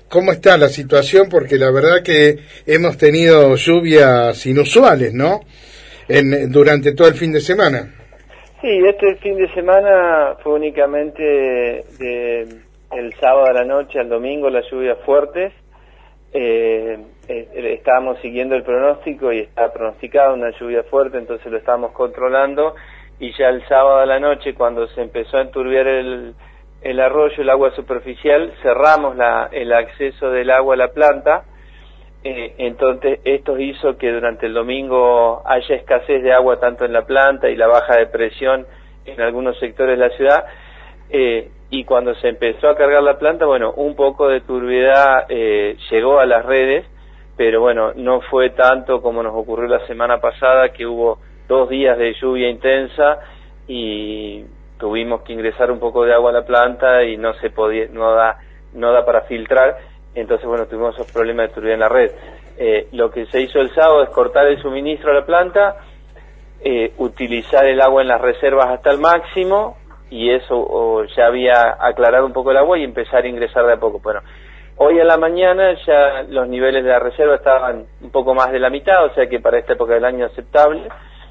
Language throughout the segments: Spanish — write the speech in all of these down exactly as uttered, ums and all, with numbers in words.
cómo está la situación, porque la verdad que hemos tenido lluvias inusuales, ¿no? En, durante todo el fin de semana. Sí, este fin de semana fue únicamente de el sábado a la noche al domingo las lluvias fuertes. Eh, eh, estábamos siguiendo el pronóstico y está pronosticada una lluvia fuerte, entonces lo estábamos controlando, y ya el sábado a la noche, cuando se empezó a enturbiar el, el arroyo, el agua superficial, cerramos la, el acceso del agua a la planta. Eh, entonces esto hizo que durante el domingo haya escasez de agua tanto en la planta y la baja de presión en algunos sectores de la ciudad, eh, y cuando se empezó a cargar la planta, bueno, un poco de turbiedad eh, llegó a las redes, pero bueno, no fue tanto como nos ocurrió la semana pasada, que hubo dos días de lluvia intensa y tuvimos que ingresar un poco de agua a la planta y no se podía, no da, no da para filtrar. Entonces, bueno, tuvimos esos problemas de turbiedad en la red. Eh, lo que se hizo el sábado es cortar el suministro a la planta, eh, utilizar el agua en las reservas hasta el máximo, y eso o, ya había aclarado un poco el agua y empezar a ingresar de a poco. Bueno, hoy a la mañana ya los niveles de la reserva estaban un poco más de la mitad, o sea que para esta época del año aceptable,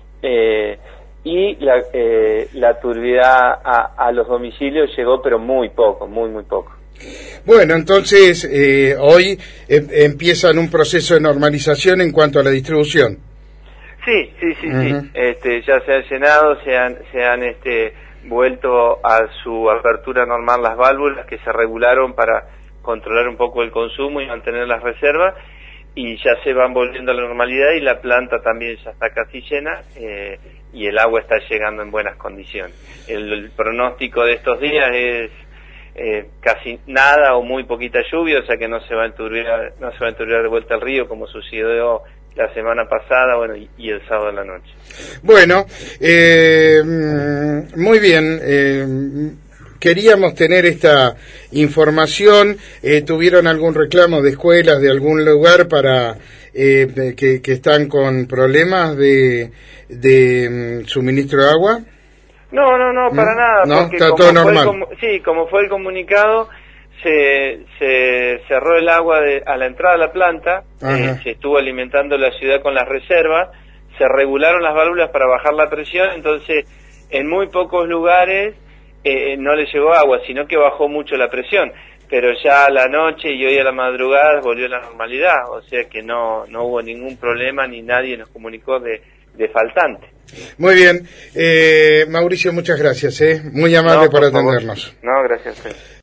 eh, y la, eh, la turbiedad a, a los domicilios llegó, pero muy poco, muy, muy poco. Bueno, entonces eh, hoy eh, empiezan un proceso de normalización en cuanto a la distribución. Sí, sí, sí, uh-huh. sí. Este, ya se han llenado, se han, se han este, vuelto a su apertura normal las válvulas que se regularon para controlar un poco el consumo y mantener las reservas, y ya se van volviendo a la normalidad, y la planta también ya está casi llena, eh, y el agua está llegando en buenas condiciones. El, el pronóstico de estos días es Eh, casi nada o muy poquita lluvia, o sea que no se va a enturbiar, no se va a enturbiar de vuelta al río como sucedió la semana pasada, bueno, y, y el sábado en la noche. Bueno, eh, muy bien, eh, queríamos tener esta información. Eh, ¿tuvieron algún reclamo de escuelas, de algún lugar para eh, que, que están con problemas de, de suministro de agua? No, no, no, para nada, no, porque está como todo fue normal. El, sí, como fue el comunicado, se, se cerró el agua de, a la entrada de la planta, eh, se estuvo alimentando la ciudad con las reservas, se regularon las válvulas para bajar la presión, entonces en muy pocos lugares eh, no le llegó agua, sino que bajó mucho la presión, pero ya a la noche y hoy a la madrugada volvió a la normalidad, o sea que no, no hubo ningún problema ni nadie nos comunicó de, de faltante. Muy bien, eh, Mauricio, muchas gracias, eh, muy amable no, por, por atendernos. Favor. No, gracias. Sí.